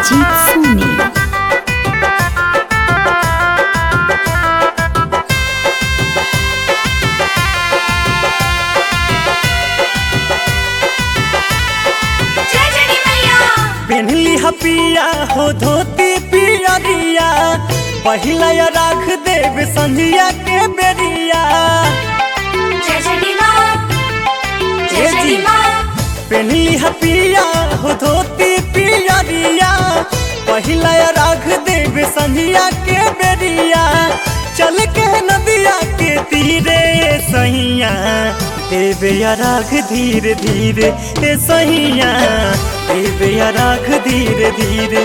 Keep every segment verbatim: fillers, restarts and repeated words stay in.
अमरजीत सोनी। पेन्हली हपिया हो धोती पियरिया, पहिला या राख देव संधिया के बेरिया। पेन्हली हपिया हो धोती पियरिया, पहिला या राख देव संधिया के बेरिया। चल के नदिया के तीरे सैया, देवे या राख धीरे धीरे ए सैया, देवे या राख धीरे धीरे।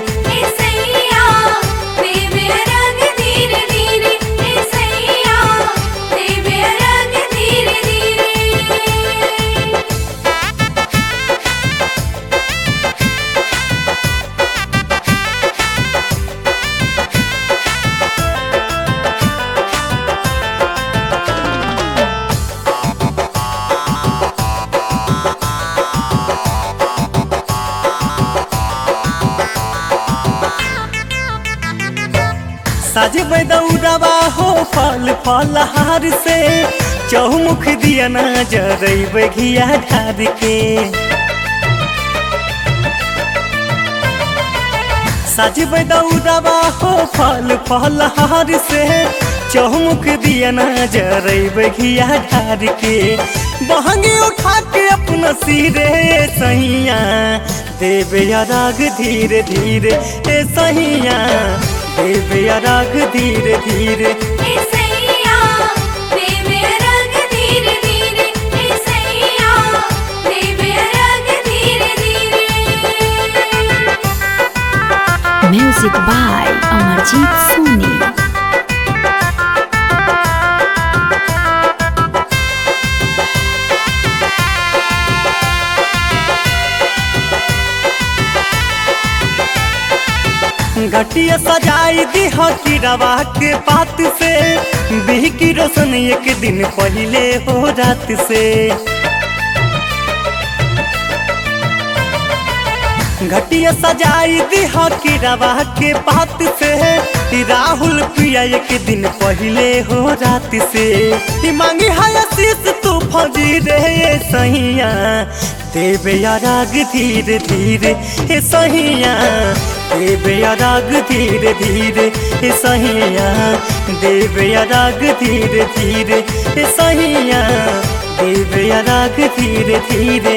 साजे दौड़ावा हो फल फलहार से, चौमुख दिया ना जरब घिया ढार के। साजे दौड़ावा हो फल फलहार से, चौमुख दिया ना जरब घिया ढार के। बहंगी उठा के अपना सिरे सैया, देवे या राग धीरे धीरे ए सैया, देवे या राग धीरे धीरे। Music by Amarjeet Soni. घटिया सजाई दी हकीरवा के पात से, बिह की रोशन एक दिन पहले हो रात से। घटिया सजाई दी हकीरवा के पात से, राहुल पिया एक दिन पहले हो रात से। मांगी है आशीष तू फौजी रे सैया, देवे या राग धीरे धीरे ए सैया, देवे या राग धीरे धीरे ए सैया, देवे या राग धीरे धीरे ए सैया, देवे या राग धीरे धीरे।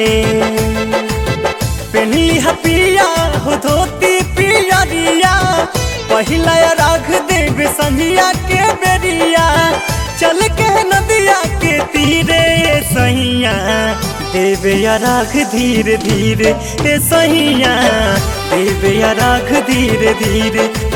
पेन्हली हपिया हो धोती पियरिया, पहिला या राग देव संधिया के बेरिया। चल के नदिया के तीरे सैया, देवे या राग धीरे धीरे ए सैया, देवे या राग धीरे धीरे।